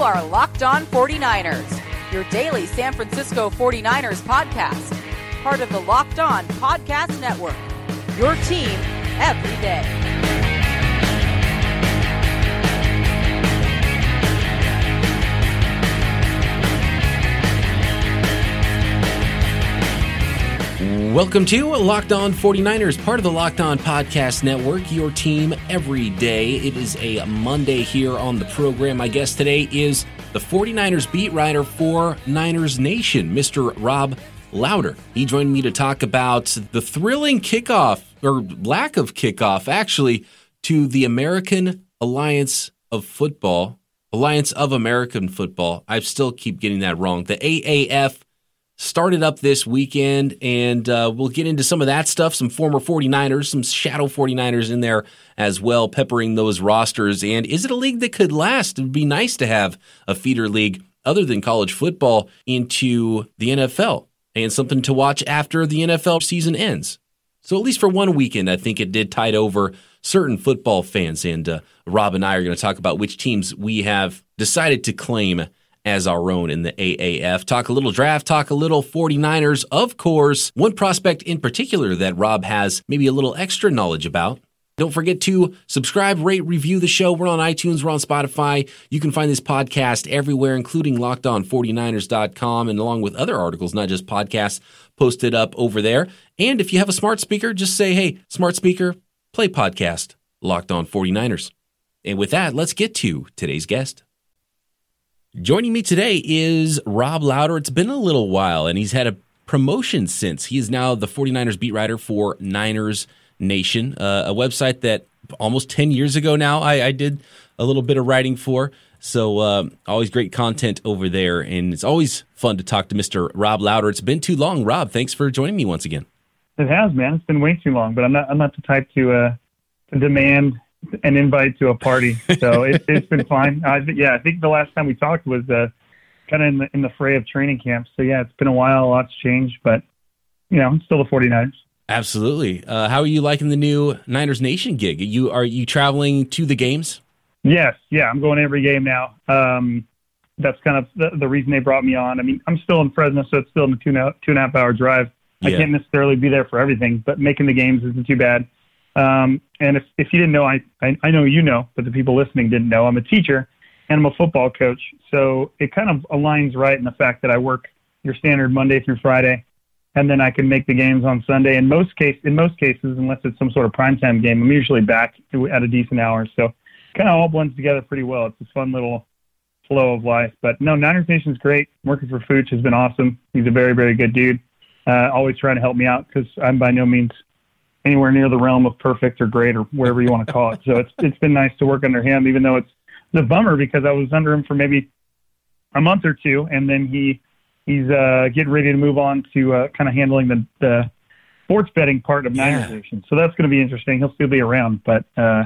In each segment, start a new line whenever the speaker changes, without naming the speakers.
are Locked On 49ers, your daily San Francisco 49ers podcast. Part of the Locked On Podcast Network, your team every day.
Welcome to Locked On 49ers, part of the Locked On Podcast Network, your team every day. It is a Monday here on the program. My guest today is the 49ers beat writer for Niners Nation, Mr. Rob Lowder. He joined me to talk about the thrilling kickoff, or lack of kickoff, actually, to the American Alliance of Football, Alliance of American Football. I still keep getting that wrong. The AAF started up this weekend, and we'll get into some of that stuff, some former 49ers, some shadow 49ers in there as well, peppering those rosters. And is it a league that could last? It would be nice to have a feeder league other than college football into the NFL and something to watch after the NFL season ends. So at least for one weekend, I think it did tide over certain football fans. And Rob and I are going to talk about which teams we have decided to claim as our own in the AAF. Talk a little draft, talk a little 49ers, of course. One prospect in particular that Rob has maybe a little extra knowledge about. Don't forget to subscribe, rate, review the show. We're on iTunes, we're on Spotify. You can find this podcast everywhere, including LockedOn49ers.com, and along with other articles, not just podcasts, posted up over there. And if you have a smart speaker, just say, hey, smart speaker, play podcast, Locked On 49ers. And with that, let's get to today's guest. Joining me today is Rob Lowder. It's been a little while, and he's had a promotion since. He is now the 49ers beat writer for Niners Nation, a website that almost 10 years ago now I did a little bit of writing for. So always great content over there, and it's always fun to talk to Mr. Rob Lowder. It's been too long. Rob, thanks for joining me once again.
It has, man. It's been way too long, but I'm not the type to demand an invite to a party, so it's been fine. I think the last time we talked was kind of in the fray of training camp. So yeah, it's been a while, a lot's changed, but it's still the 49ers.
Absolutely. How are you liking the new Niners Nation gig? Are you traveling to the games?
Yes, yeah, I'm going every game now. That's kind of the reason they brought me on. I mean, I'm still in Fresno, so it's still in the 2.5 hour drive. Yeah. I can't necessarily be there for everything, but making the games isn't too bad. And if you didn't know, I know you know, but the people listening didn't know, I'm a teacher and I'm a football coach. So it kind of aligns right in the fact that I work your standard Monday through Friday, and then I can make the games on Sunday. In most cases, unless it's some sort of primetime game, I'm usually back at a decent hour. So kind of all blends together pretty well. It's a fun little flow of life. But no, Niners Nation's great. Working for Fooch has been awesome. He's a very, very good dude. Always trying to help me out because I'm by no means anywhere near the realm of perfect or great or wherever you want to call it. So it's been nice to work under him, even though it's a bummer because I was under him for maybe a month or two, and then he's getting ready to move on to kind of handling the sports betting part of Niners Nation. So that's going to be interesting. He'll still be around, but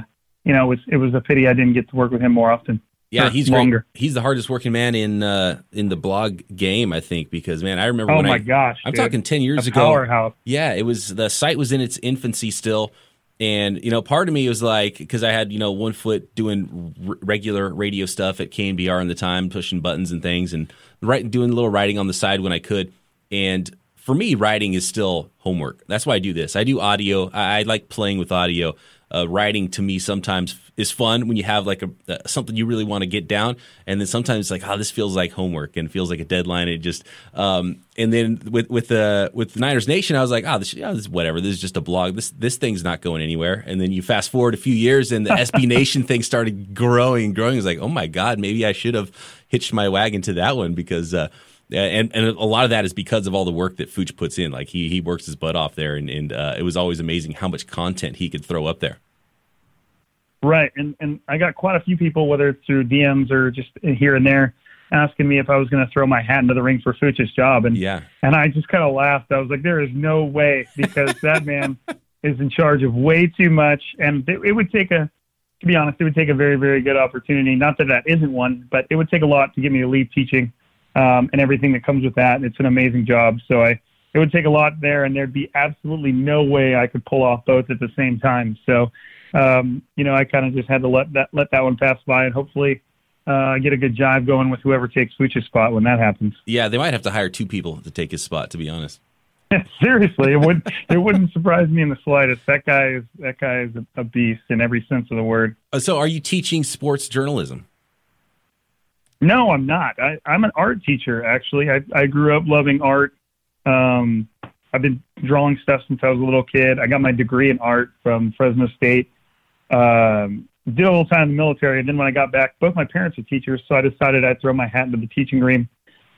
it was a pity I didn't get to work with him more often.
Yeah, he's
longer.
Great. He's the hardest working man in the blog game, I think, because man, I remember
I'm
talking 10 years ago.
Powerhouse.
Yeah, the site was in its infancy still, and part of me was like, because I had 1 foot doing regular radio stuff at KNBR in the time, pushing buttons and things, and doing a little writing on the side when I could. And for me, writing is still homework. That's why I do this. I do audio. I like playing with audio. Writing to me sometimes is fun when you have like something you really want to get down, and then sometimes it's like, this feels like homework and feels like a deadline. It just and then with the Niners Nation, I was like, this is whatever. This is just a blog. This thing's not going anywhere. And then you fast forward a few years, and the SB Nation thing started growing. It was like, oh my God, maybe I should have hitched my wagon to that one because. And a lot of that is because of all the work that Fooch puts in. Like he works his butt off there, and it was always amazing how much content he could throw up there.
Right, and I got quite a few people, whether it's through DMs or just here and there, asking me if I was going to throw my hat into the ring for Fooch's job, and I just kind of laughed. I was like, there is no way, because that man is in charge of way too much, and it would take to be honest, it would take a very, very good opportunity. Not that isn't one, but it would take a lot to get me to leave teaching. And everything that comes with that. It's an amazing job. So it would take a lot there, and there'd be absolutely no way I could pull off both at the same time. So, I kind of just had to let that one pass by, and hopefully get a good jive going with whoever takes Lucha's spot when that happens.
Yeah, they might have to hire 2 people to take his spot, to be honest.
Seriously, it wouldn't surprise me in the slightest. That guy is a beast in every sense of the word.
So are you teaching sports journalism?
No, I'm not. I'm an art teacher, actually. I grew up loving art. I've been drawing stuff since I was a little kid. I got my degree in art from Fresno State. Did a little time in the military, and then when I got back, both my parents are teachers, so I decided I'd throw my hat into the teaching ring,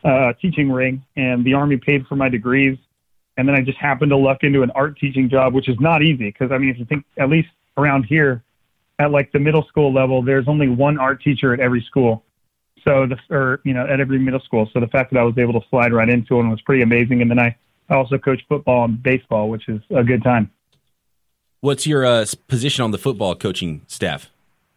and the Army paid for my degrees. And then I just happened to luck into an art teaching job, which is not easy because, I mean, if you think, at least around here, at like the middle school level, there's only one art teacher at every school. So at every middle school. So the fact that I was able to slide right into it was pretty amazing. And then I also coach football and baseball, which is a good time.
What's your position on the football coaching staff?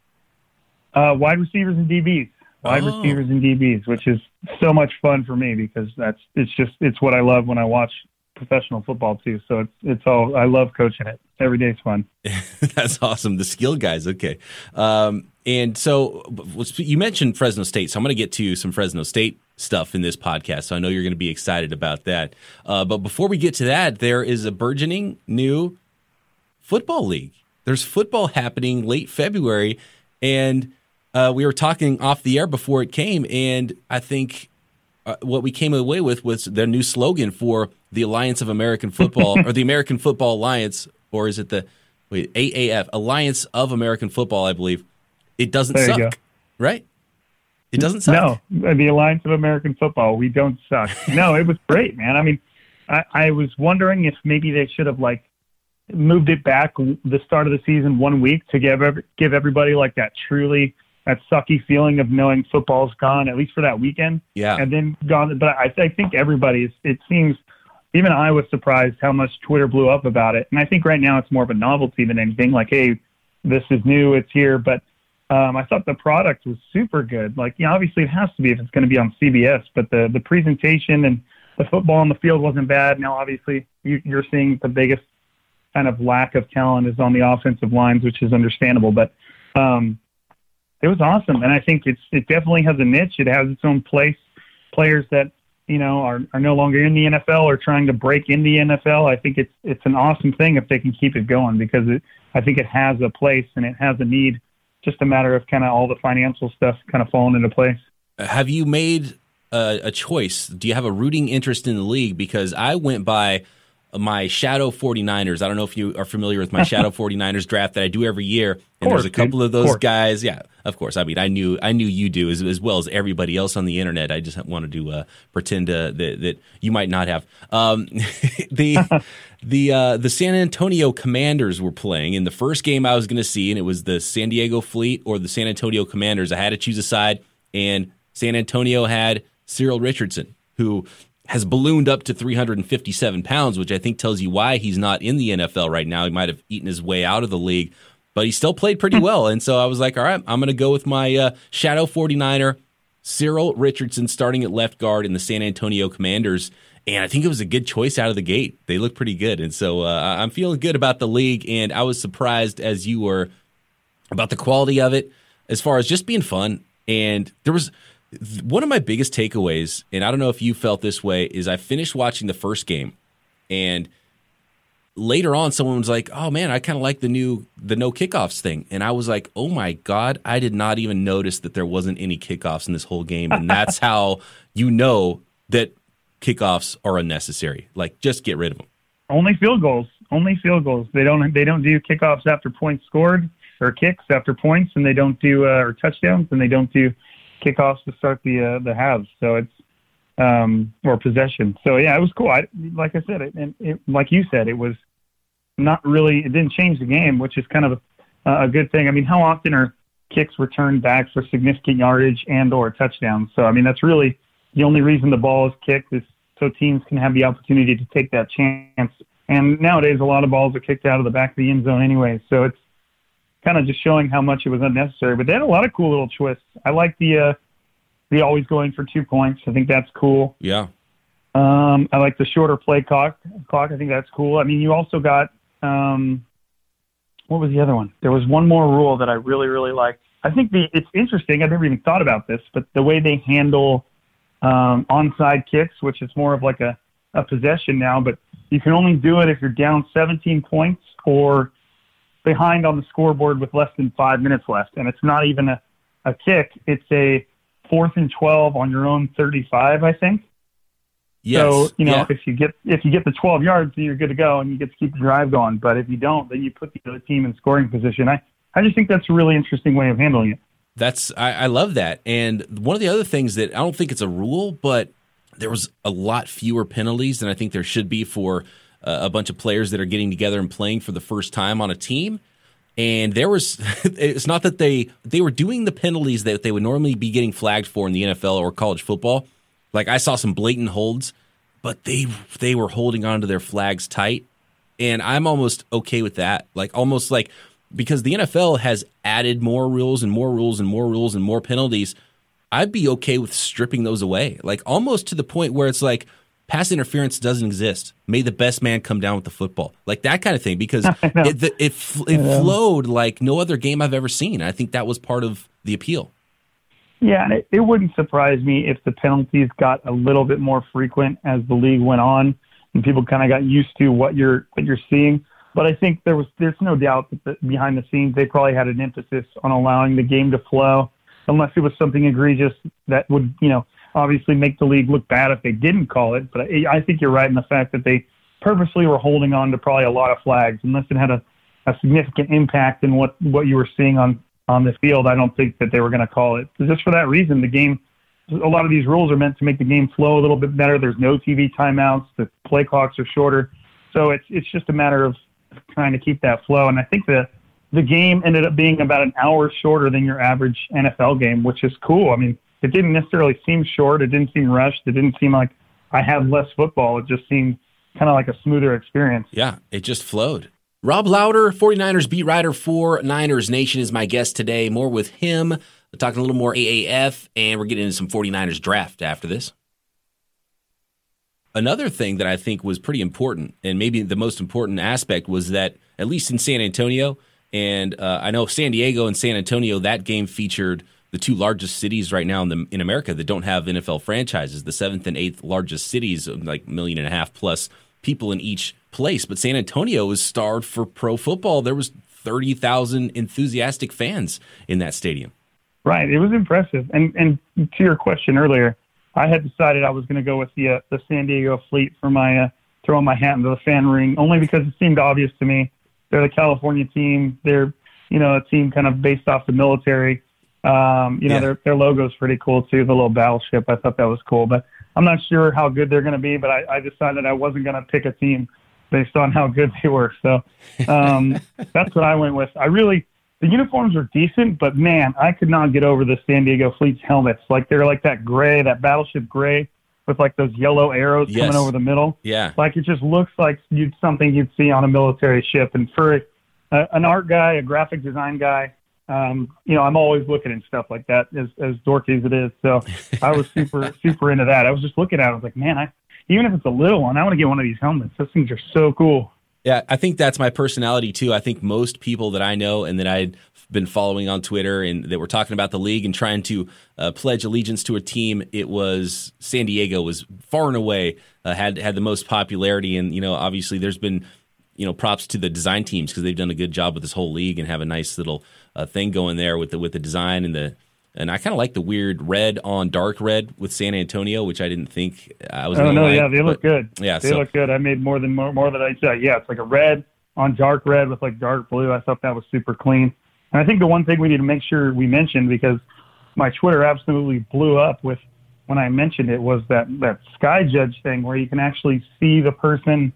Wide receivers and DBs. Receivers and DBs, which is so much fun for me because it's what I love when I watch professional football too. So it's all, I love coaching it. Every day is fun.
That's awesome. The skilled guys. Okay. And so you mentioned Fresno State, so I'm going to get to some Fresno State stuff in this podcast. So I know you're going to be excited about that. But before we get to that, there is a burgeoning new football league. There's football happening late February, and we were talking off the air before it came, and I think what we came away with was their new slogan for the Alliance of American Football, or the American Football Alliance, or is it the AAF, Alliance of American Football, I believe. It doesn't suck, right? It doesn't suck.
No, the Alliance of American Football, we don't suck. No, it was great, man. I mean, I was wondering if maybe they should have moved it back the start of the season 1 week to give everybody that sucky feeling of knowing football's gone, at least for that weekend.
Yeah.
And then gone. But I think everybody, it seems, even I was surprised how much Twitter blew up about it. And I think right now it's more of a novelty than anything. Hey, this is new, it's here. But I thought the product was super good. Obviously it has to be if it's going to be on CBS, but the presentation and the football on the field wasn't bad. Now, obviously, you're seeing the biggest kind of lack of talent is on the offensive lines, which is understandable. But it was awesome, and I think it definitely has a niche. It has its own place. Players that are no longer in the NFL or trying to break in the NFL. I think it's an awesome thing if they can keep it going because I think it has a place and it has a need. Just a matter of kind of all the financial stuff kind of falling into place.
Have you made a choice? Do you have a rooting interest in the league? Because I went by my Shadow 49ers. I don't know if you are familiar with my Shadow 49ers draft that I do every year. And there's a couple of those guys. Yeah, of course. I mean, I knew you do as well as everybody else on the internet. I just wanted to pretend that you might not have. The San Antonio Commanders were playing in the first game I was going to see, and it was the San Diego Fleet or the San Antonio Commanders. I had to choose a side, and San Antonio had Cyril Richardson, who has ballooned up to 357 pounds, which I think tells you why he's not in the NFL right now. He might have eaten his way out of the league, but he still played pretty well. And so I was like, all right, I'm going to go with my Shadow 49er, Cyril Richardson, starting at left guard in the San Antonio Commanders. And I think it was a good choice out of the gate. They look pretty good. And so I'm feeling good about the league, and I was surprised, as you were, about the quality of it as far as just being fun. And there was one of my biggest takeaways, and I don't know if you felt this way, is I finished watching the first game, and later on someone was like, oh man, I kind of like the no kickoffs thing. And I was like, oh my God, I did not even notice that there wasn't any kickoffs in this whole game. And that's how you know that kickoffs are unnecessary. Just get rid of them.
Only field goals. They don't do kickoffs after points scored or kicks after points, and they don't do or touchdowns, and they don't do kickoffs to start the halves. So it's or possession. So yeah, it was cool. Like I said, like you said, it was not really. It didn't change the game, which is kind of a good thing. I mean, how often are kicks returned back for significant yardage and/or touchdowns? So I mean, that's really the only reason the ball is kicked is so teams can have the opportunity to take that chance. And nowadays, a lot of balls are kicked out of the back of the end zone anyway. So it's kind of just showing how much it was unnecessary. But they had a lot of cool little twists. I like the always going for 2 points. I think that's cool.
Yeah.
I like the shorter play clock. I think that's cool. I mean, you also got what was the other one? There was one more rule that I really, really liked. I think it's interesting. I've never even thought about this, but the way they handle onside kicks, which is more of like a possession now, but you can only do it if you're down 17 points or behind on the scoreboard with less than 5 minutes left. And it's not even a kick. It's a 4th and 12 on your own 35, I think.
Yes.
So, if you get the 12 yards, then you're good to go and you get to keep the drive going. But if you don't, then you put the other team in scoring position. I just think that's a really interesting way of handling it.
I love that. And one of the other things that I don't think it's a rule, but there was a lot fewer penalties than I think there should be for a bunch of players that are getting together and playing for the first time on a team. And there was, it's not that they were doing the penalties that they would normally be getting flagged for in the NFL or college football. Like I saw some blatant holds, but they were holding on to their flags tight. And I'm almost okay with that. Like almost like, because the NFL has added more rules and more rules and more rules and more penalties, I'd be okay with stripping those away. Like almost to the point where it's like pass interference doesn't exist. May the best man come down with the football. Like that kind of thing, because it flowed like no other game I've ever seen. I think that was part of the appeal.
Yeah, and it wouldn't surprise me if the penalties got a little bit more frequent as the league went on and people kind of got used to what you're seeing. But I think there's no doubt that behind the scenes they probably had an emphasis on allowing the game to flow, unless it was something egregious that would, obviously make the league look bad if they didn't call it. But I think you're right in the fact that they purposely were holding on to probably a lot of flags, unless it had a significant impact in what you were seeing on the field. I don't think that they were going to call it. So just for that reason, a lot of these rules are meant to make the game flow a little bit better. There's no TV timeouts. The play clocks are shorter. So it's just a matter of trying to keep that flow. And I think the game ended up being about an hour shorter than your average NFL game, which is cool. I mean, it didn't necessarily seem short. It didn't seem rushed. It didn't seem like I had less football. It just seemed kind of like a smoother experience.
Yeah, it just flowed. Rob Lauder, 49ers beat writer for Niners Nation, is my guest today. More with him. We're talking a little more AAF, and we're getting into some 49ers draft after this. Another thing that I think was pretty important, and maybe the most important aspect, was that, at least in San Antonio, and I know San Diego and San Antonio, that game featured the two largest cities right now in America that don't have NFL franchises, the 7th and 8th largest cities, like 1.5 million plus people in each place. But San Antonio is starved for pro football. There was 30,000 enthusiastic fans in that stadium.
Right. It was impressive. And to your question earlier, I had decided I was going to go with the San Diego Fleet for my throwing my hat into the fan ring, only because it seemed obvious to me. They're the California team. They're, a team kind of based off the military. Their logo's pretty cool too, the little battleship. I thought that was cool, but I'm not sure how good they're going to be, but I decided I wasn't going to pick a team based on how good they were. So that's what I went with. The uniforms are decent, but man, I could not get over the San Diego Fleet's helmets. Like they're like that gray, that battleship gray with like those yellow arrows coming over the middle.
Yeah.
Like it just looks like something you'd see on a military ship. And for an art guy, a graphic design guy, I'm always looking at stuff like that, as dorky as it is. So I was super into that. I was just looking at it. I was like, man, even if it's a little one, I want to get one of these helmets. Those things are so cool.
Yeah, I think that's my personality too. I think most people that I know and that I'd been following on Twitter and that were talking about the league and trying to pledge allegiance to a team, it was San Diego was far and away had the most popularity. And, obviously there's been, props to the design teams because they've done a good job with this whole league and have a nice little thing going there with the design and I kind of like the weird red on dark red with San Antonio, which I didn't think I was going to like.
Yeah, they look good.
Yeah,
they look good. I made more than I said. Yeah, it's like a red on dark red with like dark blue. I thought that was super clean. And I think the one thing we need to make sure we mention, because my Twitter absolutely blew up with when I mentioned it, was that Sky Judge thing where you can actually see the person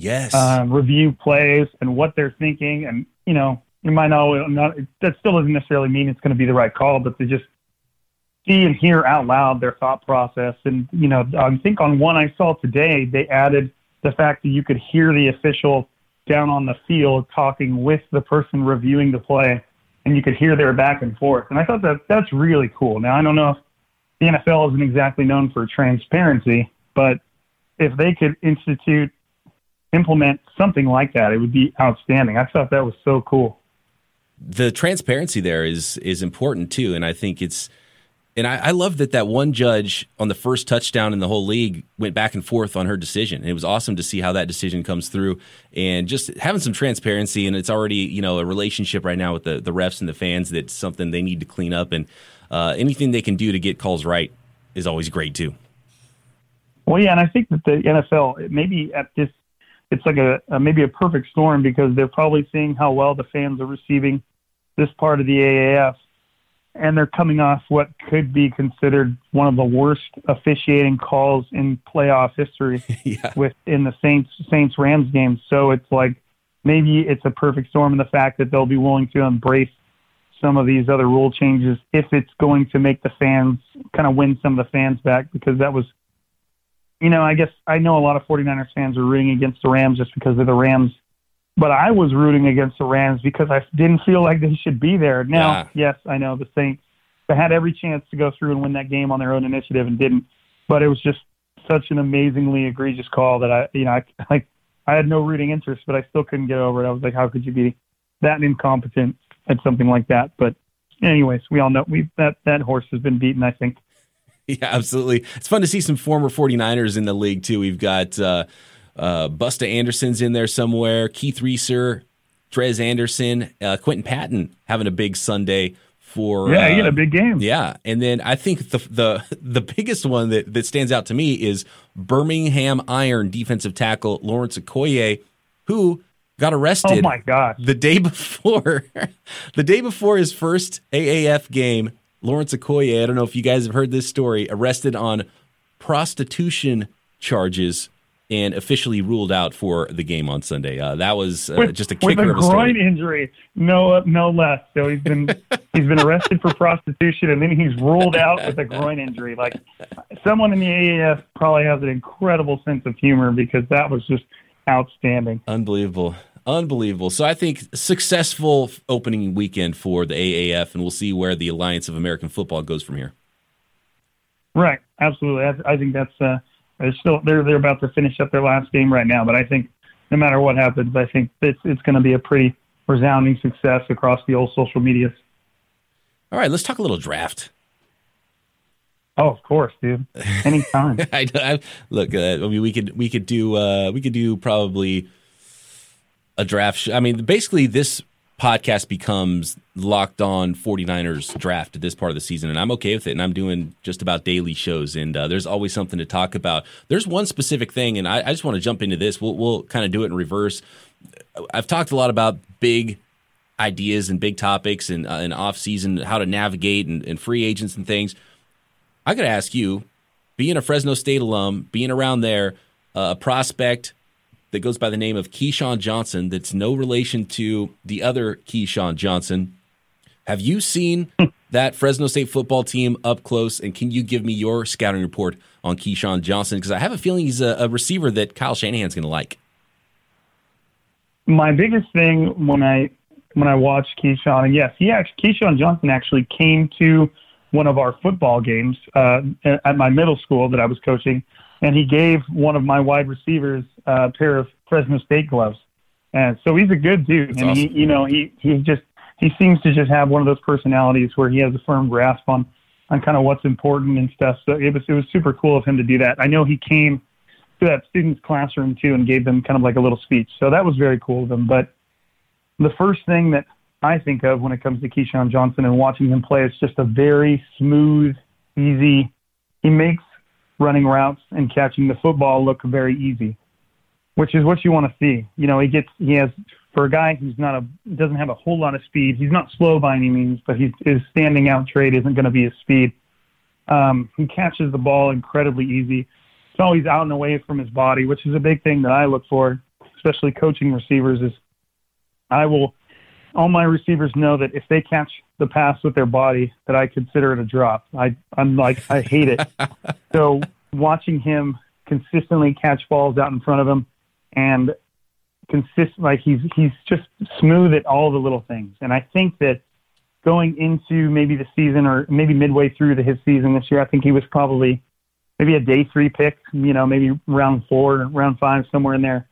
review plays and what they're thinking. And, you might not, that still doesn't necessarily mean it's going to be the right call, but to just see and hear out loud their thought process. And, I think on one I saw today, they added the fact that you could hear the official down on the field talking with the person reviewing the play, and you could hear their back and forth. And I thought that's really cool. Now, I don't know if the NFL isn't exactly known for transparency, but if they could implement something like that, it would be outstanding. I thought that was so cool.
the transparency there is important too, and I think I love that one judge on the first touchdown in the whole league went back and forth on her decision. And it was awesome to see how that decision comes through, and just having some transparency. And it's already a relationship right now with the refs and the fans that's something they need to clean up. And anything they can do to get calls right is always great too.
Well, yeah, and I think that the NFL maybe at this, it's like maybe a perfect storm, because they're probably seeing how well the fans are receiving this part of the AAF. And they're coming off what could be considered one of the worst officiating calls in playoff history within the Saints-Rams game. So it's like maybe it's a perfect storm in the fact that they'll be willing to embrace some of these other rule changes if it's going to make the fans kind of win some of the fans back, because that was, I guess I know a lot of 49ers fans are rooting against the Rams just because of the Rams. But I was rooting against the Rams because I didn't feel like they should be there. Now, yes, I know the Saints, they had every chance to go through and win that game on their own initiative and didn't. But it was just such an amazingly egregious call that I had no rooting interest, but I still couldn't get over it. I was like, how could you be that incompetent at something like that? But anyways, we all know that horse has been beaten, I think.
Yeah, absolutely. It's fun to see some former 49ers in the league too. We've got Busta Anderson's in there somewhere, Keith Reeser, Trez Anderson, Quentin Patton having a big Sunday for
he had a big game.
Yeah, and then I think the biggest one that stands out to me is Birmingham Iron defensive tackle Lawrence Okoye, who got arrested.
Oh my God!
The day before his first AAF game, Lawrence Okoye, I don't know if you guys have heard this story, arrested on prostitution charges and officially ruled out for the game on Sunday. That was just a kicker of a story.
With a groin injury, no less. So he's been arrested for prostitution, and then he's ruled out with a groin injury. Like, someone in the AAF probably has an incredible sense of humor, because that was just outstanding.
Unbelievable. So I think successful opening weekend for the AAF, and we'll see where the Alliance of American Football goes from here. Right.
Absolutely. I think that's they're about to finish up their last game right now, but I think no matter what happens, I think it's going to be a pretty resounding success across the old social medias.
All right, let's talk a little draft.
Oh, of course, dude. Anytime.
Look, we could do probably a draft. I mean, basically, this podcast becomes Locked On 49ers draft at this part of the season, and I'm okay with it, and I'm doing just about daily shows, and there's always something to talk about. There's one specific thing, and I just want to jump into this. We'll kind of do it in reverse. I've talked a lot about big ideas and big topics and off-season, how to navigate and free agents and things. I got to ask you, being a Fresno State alum, being around there, a prospect that goes by the name of Keyshawn Johnson, that's no relation to the other Keyshawn Johnson. Have you seen that Fresno State football team up close, and can you give me your scouting report on Keyshawn Johnson? Because I have a feeling he's a receiver that Kyle Shanahan's going to like.
My biggest thing when I watched Keyshawn, and yes, Keyshawn Johnson actually came to one of our football games at my middle school that I was coaching, and he gave one of my wide receivers a pair of Fresno State gloves. And so he's a good dude.
That's
and
awesome.
he seems to just have one of those personalities where he has a firm grasp on kind of what's important and stuff. So it was super cool of him to do that. I know he came to that student's classroom too and gave them kind of like a little speech. So that was very cool of him. But the first thing that I think of when it comes to Keyshawn Johnson and watching him play, it's just a very smooth, easy. He makes running routes and catching the football look very easy, which is what you want to see. He has, for a guy who's doesn't have a whole lot of speed, he's not slow by any means, but his standing out trait isn't going to be his speed. He catches the ball incredibly easy. It's always out and away from his body, which is a big thing that I look for, especially coaching receivers, is all my receivers know that if they catch the pass with their body, that I consider it a drop. I hate it. So watching him consistently catch balls out in front of him and he's just smooth at all the little things. And I think that going into maybe the season or maybe midway through his season this year, I think he was probably maybe a day 3 pick, maybe round 4, round 5, somewhere in there.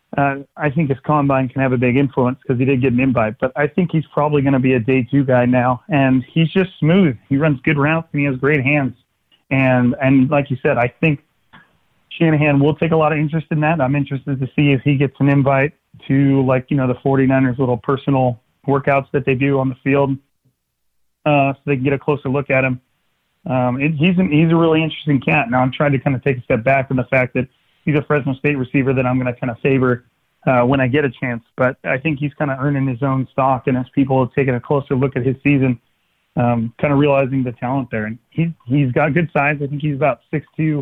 I think his combine can have a big influence because he did get an invite, but I think he's probably going to be a day 2 guy now, and he's just smooth. He runs good routes and he has great hands. And like you said, I think Shanahan will take a lot of interest in that. I'm interested to see if he gets an invite to, like, the 49ers little personal workouts that they do on the field, so they can get a closer look at him. He's a really interesting cat. Now I'm trying to kind of take a step back from the fact that he's a Fresno State receiver that I'm going to kind of favor when I get a chance. But I think he's kind of earning his own stock, and as people have taken a closer look at his season, kind of realizing the talent there. And he's got good size. I think he's about 6'2",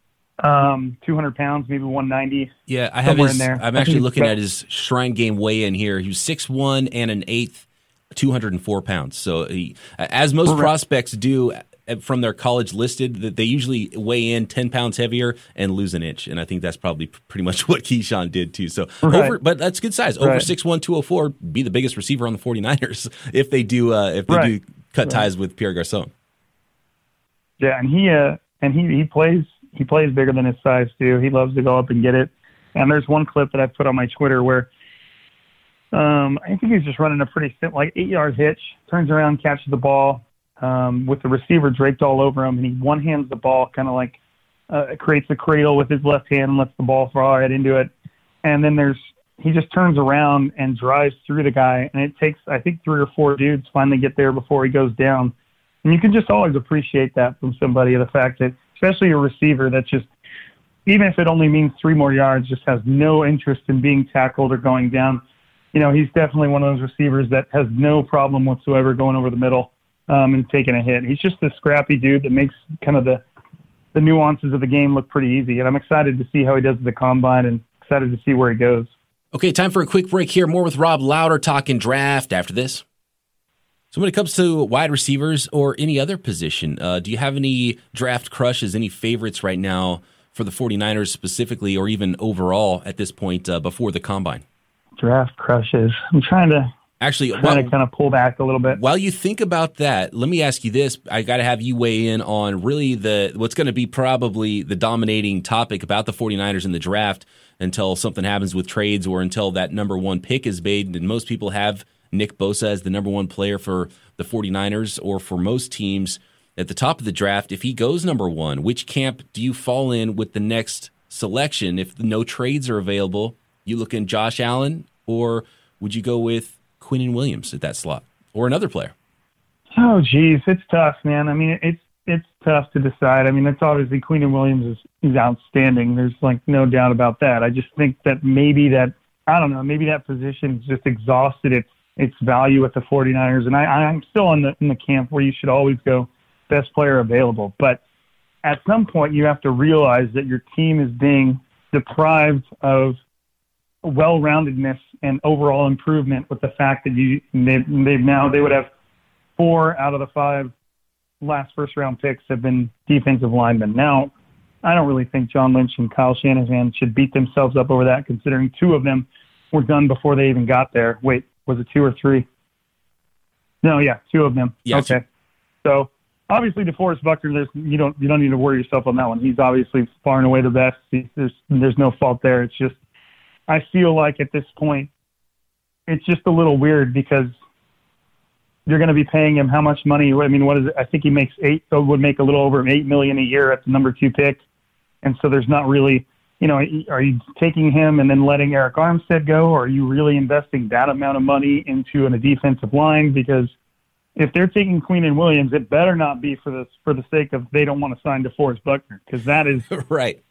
200 pounds, maybe 190.
Yeah, I have his. In there. I'm actually looking at his Shrine Game weigh-in here. He was 6'1" and an eighth, 204 pounds. So as most prospects do from their college listed, that they usually weigh in 10 pounds heavier and lose an inch. And I think that's probably pretty much what Keyshawn did too. So but that's good size. Over 6'1", 204, be the biggest receiver on the 49ers if they do cut ties with Pierre Garçon.
Yeah, and he plays bigger than his size too. He loves to go up and get it. And there's one clip that I put on my Twitter where I think he's just running a pretty simple, like 8-yard hitch, turns around, catches the ball, with the receiver draped all over him, and he one-hands the ball, kind of like creates a cradle with his left hand and lets the ball fall right into it. And then he just turns around and drives through the guy, and it takes, I think, 3 or 4 dudes finally get there before he goes down. And you can just always appreciate that from somebody, the fact that, especially a receiver that just, even if it only means 3 more yards, just has no interest in being tackled or going down. He's definitely one of those receivers that has no problem whatsoever going over the middle and taking a hit. He's just a scrappy dude that makes kind of the nuances of the game look pretty easy. And I'm excited to see how he does at the combine and excited to see where he goes.
Okay, time for a quick break here. More with Rob Lauder talking draft after this. So when it comes to wide receivers or any other position, do you have any draft crushes, any favorites right now for the 49ers specifically, or even overall at this point before the combine?
Draft crushes. I'm trying to kind of pull back a little bit.
While you think about that, let me ask you this. I got to have you weigh in on really what's going to be probably the dominating topic about the 49ers in the draft until something happens with trades or until that number 1 pick is made. And most people have Nick Bosa as the number 1 player for the 49ers, or for most teams at the top of the draft. If he goes number 1, which camp do you fall in with the next selection? If no trades are available, you look in Josh Allen, or would you go with Quinnen Williams at that slot or another player?
Oh, geez, it's tough, man. I mean, it's tough to decide. I mean, it's obviously Quinnen Williams is outstanding. There's like no doubt about that. I just think that maybe that position's just exhausted its value with the 49ers. And I'm still in the camp where you should always go best player available. But at some point you have to realize that your team is being deprived of well-roundedness and overall improvement with the fact that they would have 4 out of the 5 last first-round picks have been defensive linemen. Now, I don't really think John Lynch and Kyle Shanahan should beat themselves up over that, considering 2 of them were done before they even got there. Wait, was it 2 or 3? No, yeah, 2 of them.
Yeah,
okay. So obviously DeForest Buckner, you don't need to worry yourself on that one. He's obviously far and away the best. There's no fault there. It's just, I feel like at this point, it's just a little weird because you're going to be paying him how much money? I mean, what is it? I think he would make a little over $8 million a year at the number 2 pick. And so there's not really, are you taking him and then letting Eric Armstead go? Or are you really investing that amount of money into a defensive line? Because if they're taking Quinnen Williams, it better not be for the sake of they don't want to sign DeForest Buckner, because that is
right.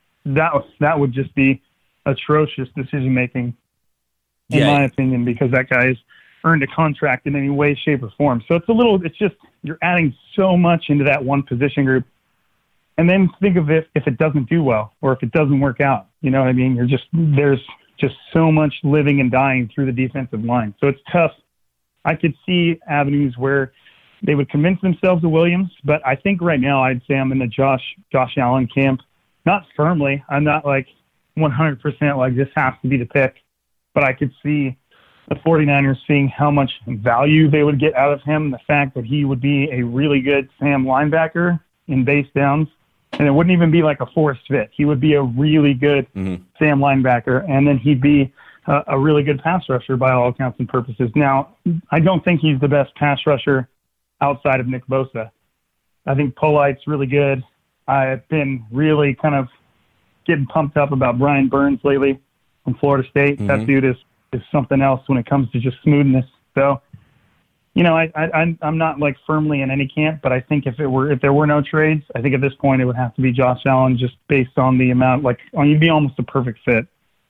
That would just be atrocious decision making, in my opinion, because that guy has earned a contract in any way, shape, or form. So it's just you're adding so much into that one position group, and then think of it if it doesn't do well or if it doesn't work out. You know what I mean? There's just so much living and dying through the defensive line. So it's tough. I could see avenues where they would convince themselves of Williams, but I think right now I'd say I'm in the Josh Allen camp. Not firmly. I'm not like 100% like this has to be the pick, but I could see the 49ers seeing how much value they would get out of him, the fact that he would be a really good Sam linebacker in base downs, And it wouldn't even be like a forced fit. He would be a really good Sam linebacker, and then he'd be a really good pass rusher by all accounts and purposes. Now, I don't think he's the best pass rusher outside of Nick Bosa. I think Polite's really good. I've been really kind of getting pumped up about Brian Burns lately from Florida State. That dude is something else when it comes to just smoothness. So, you know, I'm not like firmly in any camp, but I think if there were no trades, I think at this point it would have to be Josh Allen, just based on the amount. Like, you'd be almost a perfect fit.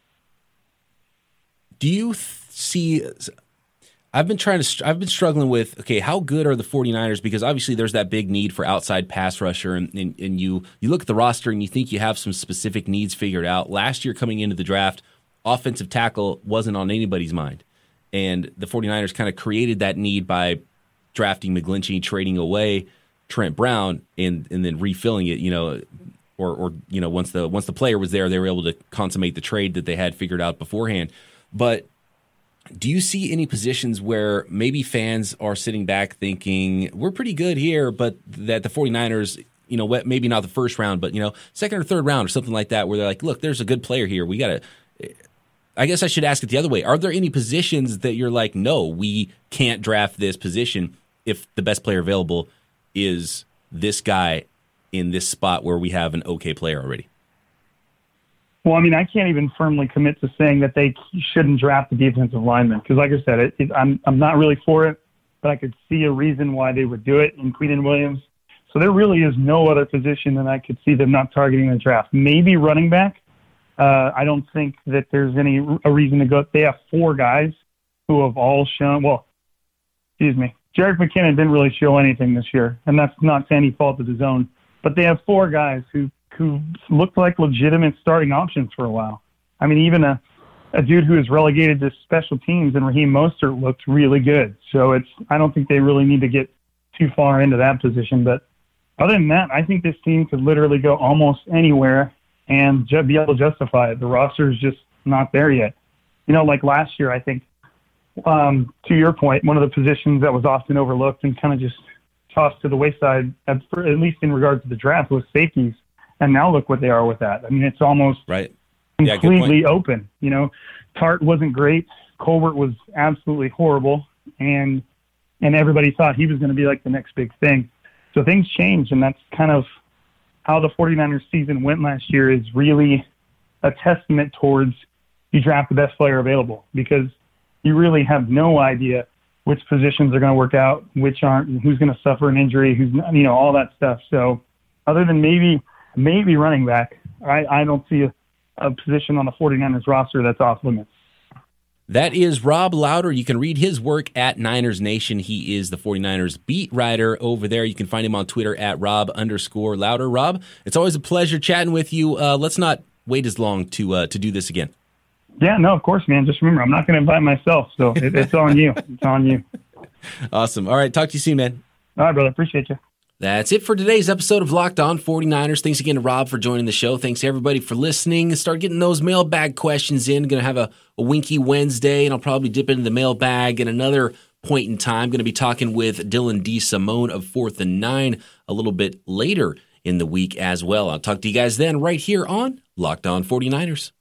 Do you see? I've been struggling with, okay, how good are the 49ers? Because obviously there's that big need for outside pass rusher, and you look at the roster and you think you have some specific needs figured out. Last year coming into the draft, offensive tackle wasn't on anybody's mind. And the 49ers kind of created that need by drafting McGlinchey, trading away Trent Brown, and then refilling it, you know, or you know, once the player was there, they were able to consummate the trade that they had figured out beforehand. But do you see any positions where maybe fans are sitting back thinking, we're pretty good here, but that the 49ers, you know, maybe not the first round, but, you know, second or third round or something like that, where they're like, look, there's a good player here. We got to – I guess I should ask it the other way. Are there any positions that you're like, no, we can't draft this position if the best player available is this guy in this spot where we have an okay player already?
Well, I mean, I can't even firmly commit to saying that they shouldn't draft the defensive lineman because, like I said, I'm not really for it, but I could see a reason why they would do it in Queenan Williams. So there really is no other position that I could see them not targeting the draft. Maybe running back. I don't think that there's a reason to go. They have 4 guys who have all shown. Well, excuse me, Jerick McKinnon didn't really show anything this year, and that's not to any fault of his own. But they have 4 guys who looked like legitimate starting options for a while. I mean, even a dude who is relegated to special teams and Raheem Mostert looked really good. So I don't think they really need to get too far into that position. But other than that, I think this team could literally go almost anywhere and be able to justify it. The roster is just not there yet. You know, like last year, I think, to your point, one of the positions that was often overlooked and kind of just tossed to the wayside, at least in regard to the draft, was safeties. And now look what they are with that. I mean, it's almost completely open. You know, Tart wasn't great. Colbert was absolutely horrible. And everybody thought he was going to be like the next big thing. So things changed, and that's kind of how the 49ers season went last year, is really a testament towards you draft the best player available, because you really have no idea which positions are going to work out, which aren't, who's going to suffer an injury, who's, you know, all that stuff. So other than maybe running back, I don't see a position on the 49ers roster that's off limits.
That is Rob Lauder. You can read his work at Niners Nation. He is the 49ers beat writer over there. You can find him on Twitter at Rob_Lauder. Rob, it's always a pleasure chatting with you. Let's not wait as long to do this again.
Yeah, no, of course, man. Just remember, I'm not going to invite myself, so it's on you. It's on you.
Awesome. All right, talk to you soon, man.
All right, brother. Appreciate you.
That's it for today's episode of Locked On 49ers. Thanks again to Rob for joining the show. Thanks to everybody for listening. Start getting those mailbag questions in. Going to have a Winky Wednesday, and I'll probably dip into the mailbag at another point in time. Going to be talking with Dylan DeSimone of 4th and 9 a little bit later in the week as well. I'll talk to you guys then right here on Locked On 49ers.